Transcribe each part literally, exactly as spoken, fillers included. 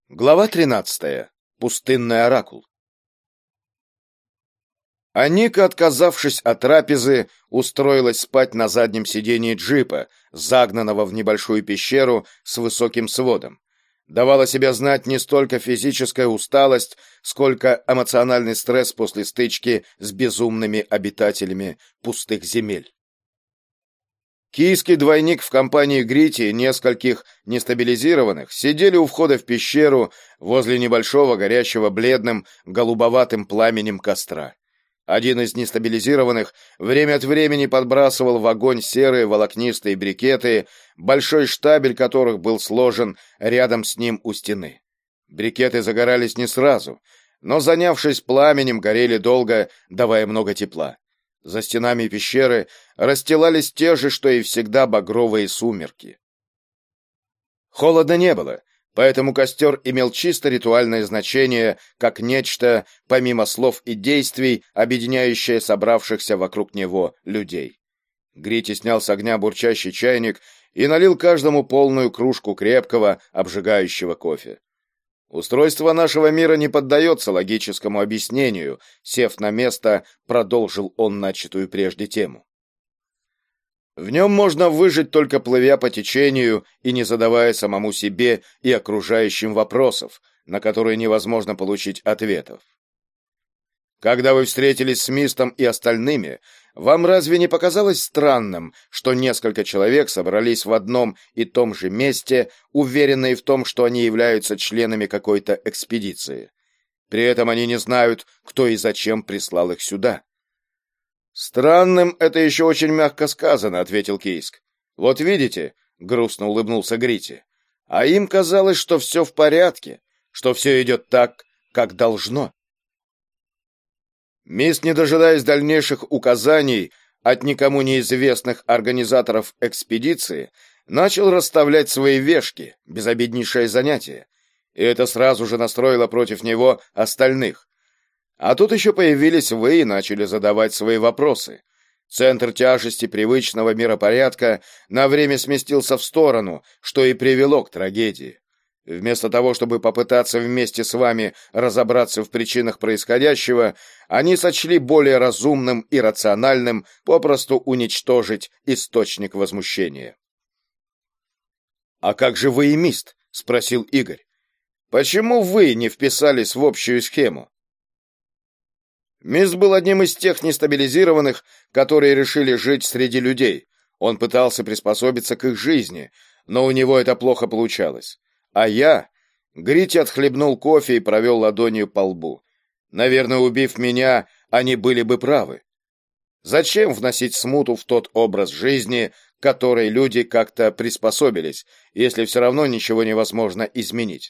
Глава тринадцатая. Пустынный оракул. Аника, отказавшись от трапезы, устроилась спать на заднем сидении джипа, загнанного в небольшую пещеру с высоким сводом. Давала себя знать не столько физическая усталость, сколько эмоциональный стресс после стычки с безумными обитателями пустых земель. Кийский двойник в компании Грити и нескольких нестабилизированных сидели у входа в пещеру возле небольшого горящего бледным голубоватым пламенем костра. Один из нестабилизированных время от времени подбрасывал в огонь серые волокнистые брикеты, большой штабель которых был сложен рядом с ним у стены. Брикеты загорались не сразу, но, занявшись пламенем, горели долго, давая много тепла. За стенами пещеры расстилались те же, что и всегда, багровые сумерки. Холодно не было, поэтому костер имел чисто ритуальное значение, как нечто, помимо слов и действий, объединяющее собравшихся вокруг него людей. Грити снял с огня бурчащий чайник и налил каждому полную кружку крепкого, обжигающего кофе. Устройство нашего мира не поддается логическому объяснению, сев на место, продолжил он начатую прежде тему. В нем можно выжить, только плывя по течению и не задавая самому себе и окружающим вопросов, на которые невозможно получить ответов. Когда вы встретились с Мистом и остальными, вам разве не показалось странным, что несколько человек собрались в одном и том же месте, уверенные в том, что они являются членами какой-то экспедиции? При этом они не знают, кто и зачем прислал их сюда. «Странным — это еще очень мягко сказано», — ответил Кийск. «Вот видите», — грустно улыбнулся Грити, — «а им казалось, что все в порядке, что все идет так, как должно». Мист, не дожидаясь дальнейших указаний от никому неизвестных организаторов экспедиции, начал расставлять свои вешки, безобиднейшее занятие, и это сразу же настроило против него остальных. А тут еще появились вы и начали задавать свои вопросы. Центр тяжести привычного миропорядка на время сместился в сторону, что и привело к трагедии. Вместо того, чтобы попытаться вместе с вами разобраться в причинах происходящего, они сочли более разумным и рациональным попросту уничтожить источник возмущения. «А как же вы и Мист?» — спросил Игорь. «Почему вы не вписались в общую схему?» Мист был одним из тех нестабилизированных, которые решили жить среди людей. Он пытался приспособиться к их жизни, но у него это плохо получалось. А я... Грити отхлебнул кофе и провел ладонью по лбу. Наверное, убив меня, они были бы правы. Зачем вносить смуту в тот образ жизни, к которой люди как-то приспособились, если все равно ничего невозможно изменить?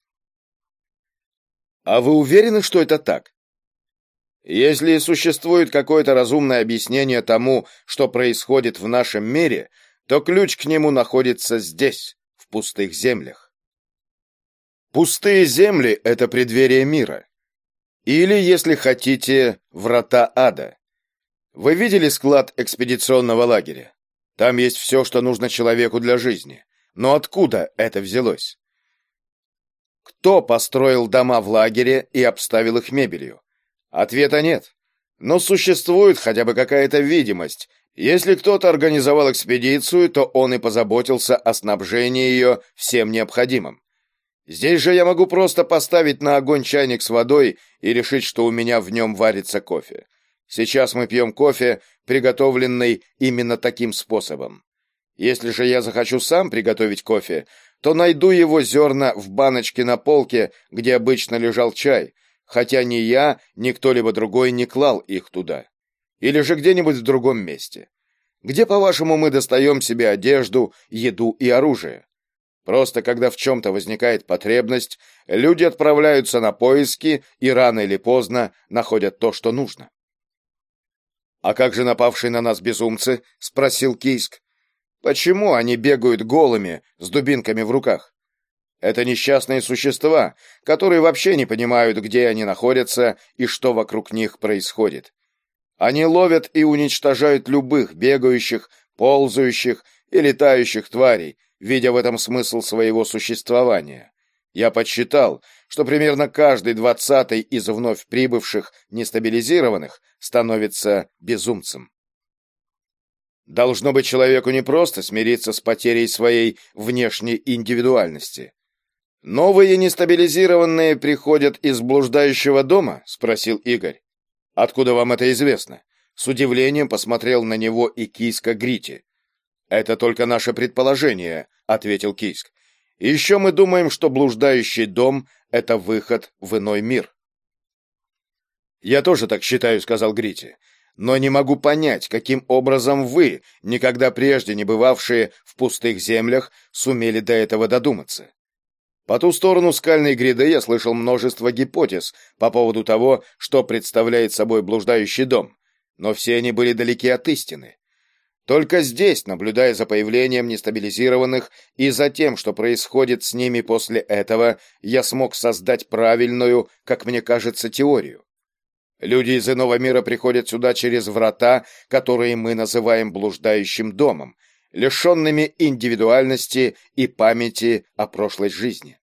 А вы уверены, что это так? Если существует какое-то разумное объяснение тому, что происходит в нашем мире, то ключ к нему находится здесь, в пустых землях. Пустые земли — это преддверие мира. Или, если хотите, врата ада. Вы видели склад экспедиционного лагеря? Там есть все, что нужно человеку для жизни. Но откуда это взялось? Кто построил дома в лагере и обставил их мебелью? Ответа нет. Но существует хотя бы какая-то видимость. Если кто-то организовал экспедицию, то он и позаботился о снабжении ее всем необходимым. Здесь же я могу просто поставить на огонь чайник с водой и решить, что у меня в нем варится кофе. Сейчас мы пьем кофе, приготовленный именно таким способом. Если же я захочу сам приготовить кофе, то найду его зерна в баночке на полке, где обычно лежал чай, хотя ни я, ни кто-либо другой не клал их туда. Или же где-нибудь в другом месте. Где, по-вашему, мы достаем себе одежду, еду и оружие? Просто когда в чем-то возникает потребность, люди отправляются на поиски и рано или поздно находят то, что нужно. «А как же напавшие на нас безумцы?» — спросил Кийск. «Почему они бегают голыми, с дубинками в руках? Это несчастные существа, которые вообще не понимают, где они находятся и что вокруг них происходит. Они ловят и уничтожают любых бегающих, ползающих и летающих тварей, видя в этом смысл своего существования. Я подсчитал, что примерно каждый двадцатый из вновь прибывших нестабилизированных становится безумцем. Должно быть, человеку непросто смириться с потерей своей внешней индивидуальности. «Новые нестабилизированные приходят из блуждающего дома?» — спросил Игорь. «Откуда вам это известно?» С удивлением посмотрел на него и киска Грити. «Это только наше предположение», — ответил Кийск. «И еще мы думаем, что блуждающий дом — это выход в иной мир». «Я тоже так считаю», — сказал Грити. «Но не могу понять, каким образом вы, никогда прежде не бывавшие в пустых землях, сумели до этого додуматься». По ту сторону скальной гряды я слышал множество гипотез по поводу того, что представляет собой блуждающий дом, но все они были далеки от истины. Только здесь, наблюдая за появлением нестабилизированных и за тем, что происходит с ними после этого, я смог создать правильную, как мне кажется, теорию. Люди из иного мира приходят сюда через врата, которые мы называем блуждающим домом, лишенными индивидуальности и памяти о прошлой жизни.